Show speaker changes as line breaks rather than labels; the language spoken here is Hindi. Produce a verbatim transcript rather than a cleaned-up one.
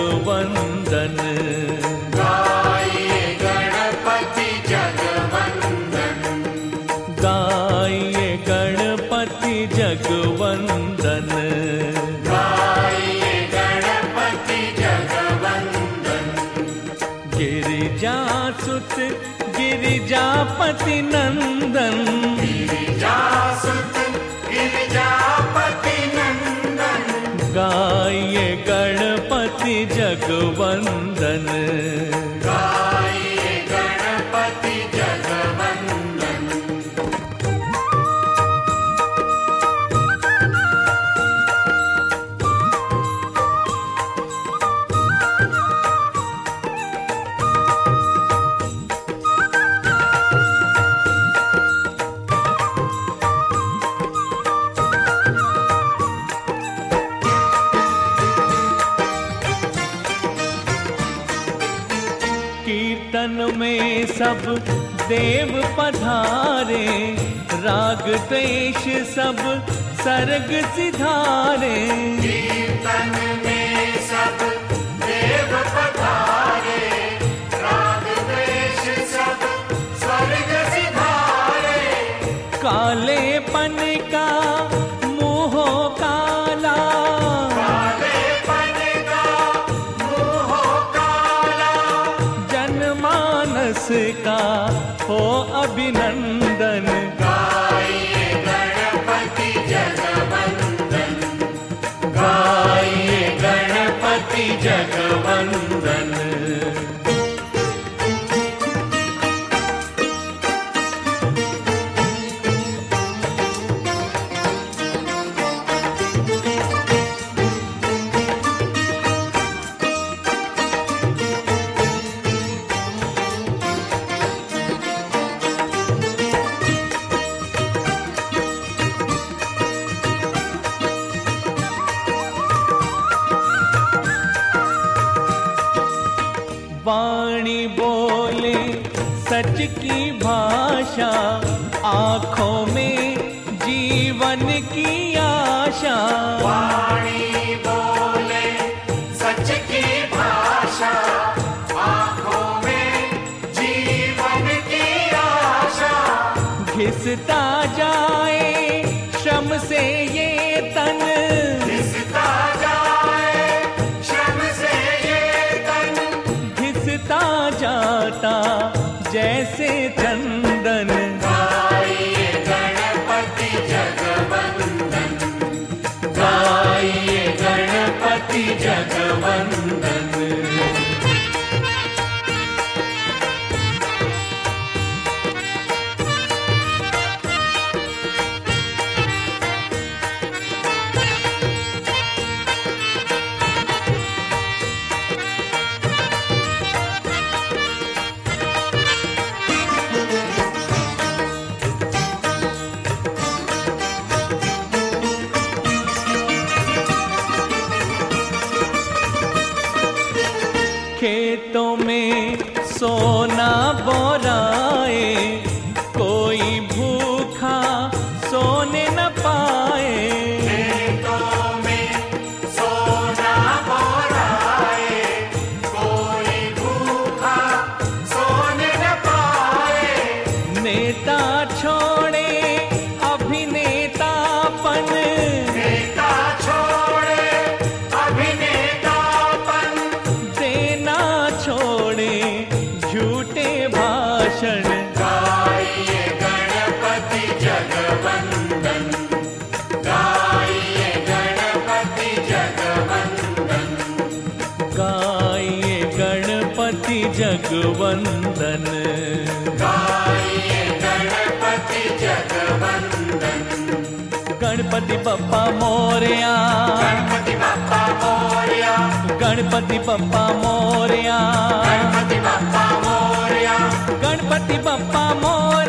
जगवंदन।
गाइए गणपति जगवंदन,
गाइए गणपति जगवंदन।
गाइए गणपति जगवंदन।
गिरिजासुत गिरिजापति नंदन,
गिरिजासुत गिरिजापति नंदन।
गाइए गणपति जगवंदन।
गाइए गणपति जगवंदन।
कीर्तन में सब देव पधारे, राग द्वेष सब सर्ग सिधारे।
कीर्तन में सब देव पधारे, राग द्वेष सब स्वर्ग सिधारे।
कालेपन का मुँह काला,
कालेपन का मुँह काला।
जनमानस का हो अभिनंदन।
गाइए गणपति जगवंदन,
गाइए गणपति जगवंदन। वाणी बोले सच की भाषा, आँखों में जीवन की आशा।
वाणी बोले सच की भाषा, आँखों में जीवन की आशा।
घिसता जाए श्रम से ये तन,
घिसता जाए श्रम से ये तन।
घिसता जाता जैसे चंदन।
गाइए गणपति जगवंदन,
गाइए गणपति जगवंदन। खेतों में सोना बोराए, कोई भूखा सोने न पाए।
खेतों में सोना बोराए, कोई भूखा सोने न पाए।
नेता छोड़े अभिनेतापन,
नेता छोड़े अभिनेतापन।
देना छोड़े झूठे भाषण।
गाइए गणपति जगवंदन, गाइए गणपति जगवंदन।
गाइए गणपति जगवंदन।
गाइए गणपति जगवंदन।
गणपति बप्पा मोरया,
गणपति बप्पा मोरया,
गणपति बप्पा मोरया,
गणपति बप्पा मोरया,
गणपति बप्पा मोरया।